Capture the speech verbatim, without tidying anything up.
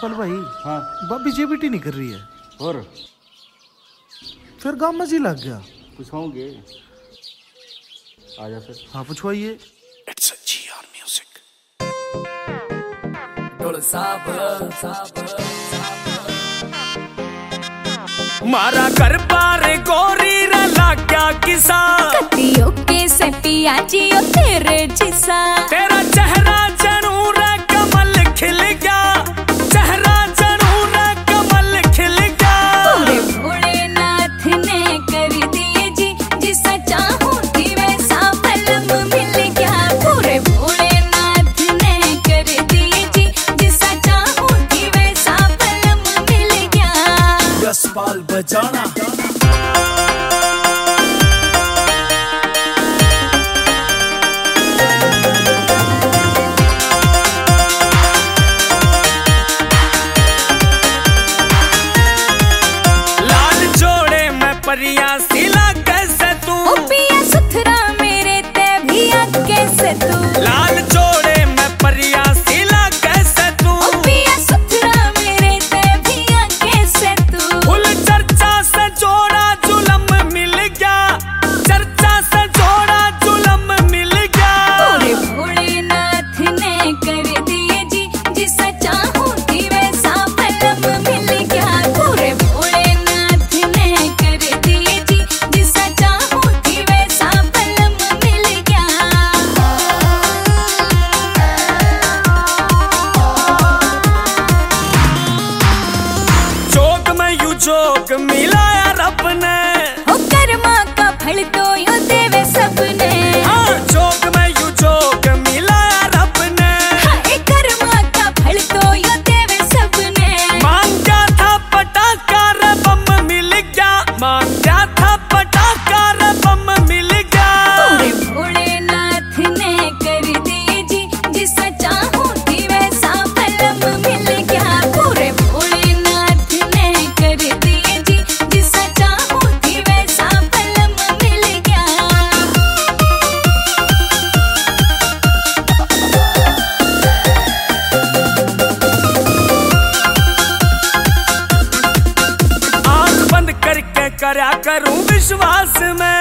यशपाल भाई। हाँ भाभी जेबीटी नहीं कर रही है और फिर गाँव में जी लग गया। पूछाओगे आजा फिर। हाँ पूछवाइए। It's a G R music. मारा कर पारे गोरी रला क्या किसा कतियों के सटिया जियो तेरे जिसा तेरा चेहरा जरूर कमल खिल गया, चेहरा जरूर कमल खिल गया। पूरे भोलेनाथ ने कर दिए जी, जिसा चाहूं थी वैसा पलम मिल गया। पूरे भोलेनाथ ने कर दिए जी, जिसा चाहूं थी वैसा पलम मिल गया। यशपाल बजाना परिया सिला कैसे तू ओ पिया सुथरा मेरे ते भिया कैसे तू। लाल जोड़े में परिया सिला कैसे तू ओ पिया सुथरा मेरे ते भिया कैसे तू। फुल चर्चा से जोड़ा जुलम मिल गया, चर्चा से जोड़ा जुलम मिल गया। पूरे भोलेनाथ ने कर दिए जी, जिसा चाहूं थी वैसा पलम मिल गया। पूरे भोलेनाथ ने कर दिए जी, जिसा चाहूं थी वैसा पलम मिल गया। जोग में यू जोग मिलाया रब ने, हो कर्मा का फल तो यो देवे सबने। हाँ जोग में यू जोग मिलाया रब ने। हाँ ए कर्मा का फल तो यो देवे सबने। मांगा था पटाखा रे बम मिल गया, मांगा था पटाखा रे बम मिल गया। पूरे भोलेनाथ ने कर दिए जी, जिसा चाहूं थी वैसा पलम मिल गया। पूरे भोलेनाथ ने कर दिए जी, जिसा चाहूं थी वैसा पलम मिल गया। आंख बंद करके करया करूं विश्वास में,